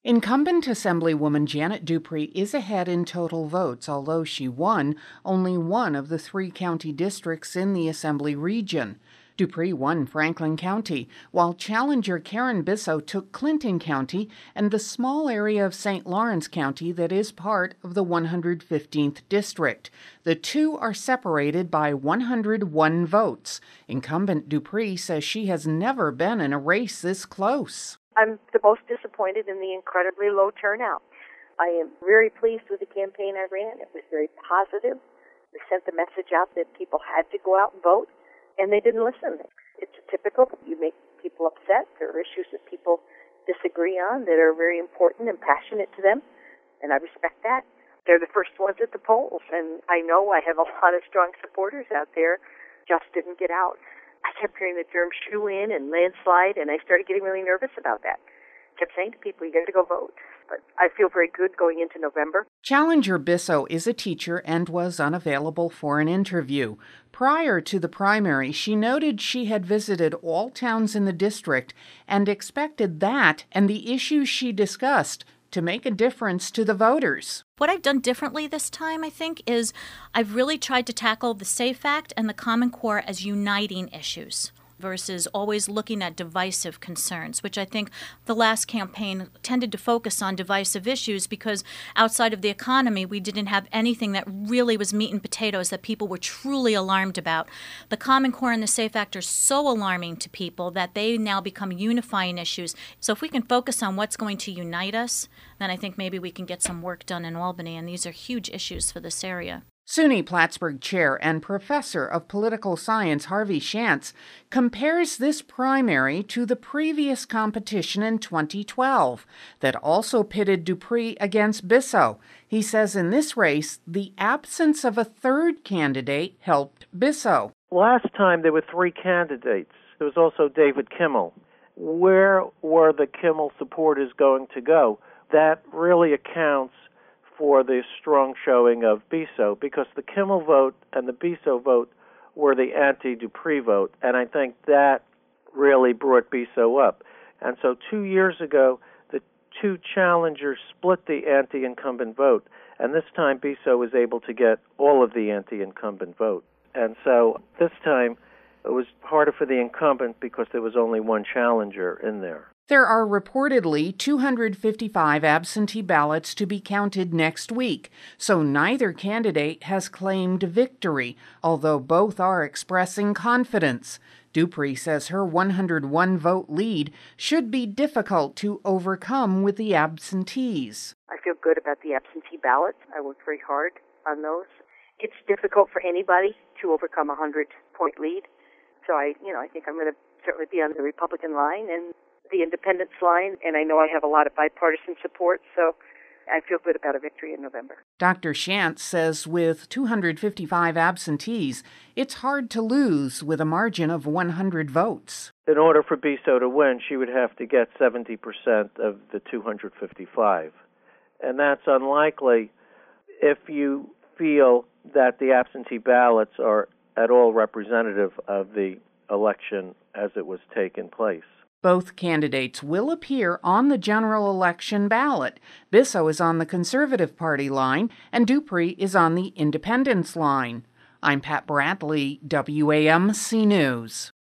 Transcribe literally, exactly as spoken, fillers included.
Incumbent Assemblywoman Janet Dupree is ahead in total votes, although she won only one of the three county districts in the Assembly region. Dupree won Franklin County, while challenger Karen Bisso took Clinton County and the small area of Saint Lawrence County that is part of the one hundred fifteenth District. The two are separated by one hundred one votes. Incumbent Dupree says she has never been in a race this close. I'm the most disappointed in the incredibly low turnout. I am very pleased with the campaign I ran. It was very positive. We sent the message out that people had to go out and vote, and they didn't listen. It's typical. You make people upset. There are issues that people disagree on that are very important and passionate to them, and I respect that. They're the first ones at the polls, and I know I have a lot of strong supporters out there, just didn't get out. I kept hearing the term shoe-in and landslide, and I started getting really nervous about that. I kept saying to people, you got to go vote. But I feel very good going into November. Challenger Bisso is a teacher and was unavailable for an interview. Prior to the primary, she noted she had visited all towns in the district and expected that and the issues she discussed to make a difference to the voters. What I've done differently this time, I think, is I've really tried to tackle the SAFE Act and the Common Core as uniting issues versus always looking at divisive concerns, which I think the last campaign tended to focus on divisive issues because outside of the economy, we didn't have anything that really was meat and potatoes that people were truly alarmed about. The Common Core and the SAFE Act are so alarming to people that they now become unifying issues. So if we can focus on what's going to unite us, then I think maybe we can get some work done in Albany, and these are huge issues for this area. SUNY Plattsburgh Chair and Professor of Political Science Harvey Schantz compares this primary to the previous competition in twenty twelve that also pitted Dupree against Bisso. He says in this race, the absence of a third candidate helped Bisso. Last time there were three candidates. There was also David Kimmel. Where were the Kimmel supporters going to go? That really accounts for the strong showing of Bisso, because the Kimmel vote and the Bisso vote were the anti-Dupree vote, and I think that really brought Bisso up. And so two years ago, the two challengers split the anti-incumbent vote, and this time Bisso was able to get all of the anti-incumbent vote. And so this time it was harder for the incumbent because there was only one challenger in there. There are reportedly two hundred fifty-five absentee ballots to be counted next week, so neither candidate has claimed victory, although both are expressing confidence. Dupree says her one hundred one vote lead should be difficult to overcome with the absentees. I feel good about the absentee ballots. I worked very hard on those. It's difficult for anybody to overcome a one hundred point lead, so I, you know, I think I'm going to certainly be on the Republican line and the independence line, and I know I have a lot of bipartisan support, so I feel good about a victory in November. Doctor Schantz says with two hundred fifty-five absentees, it's hard to lose with a margin of one hundred votes. In order for Bisso to win, she would have to get seventy percent of the two hundred fifty-five, and that's unlikely if you feel that the absentee ballots are at all representative of the election as it was taking place. Both candidates will appear on the general election ballot. Bisso is on the Conservative Party line, and Dupree is on the Independence line. I'm Pat Bradley, W A M C News.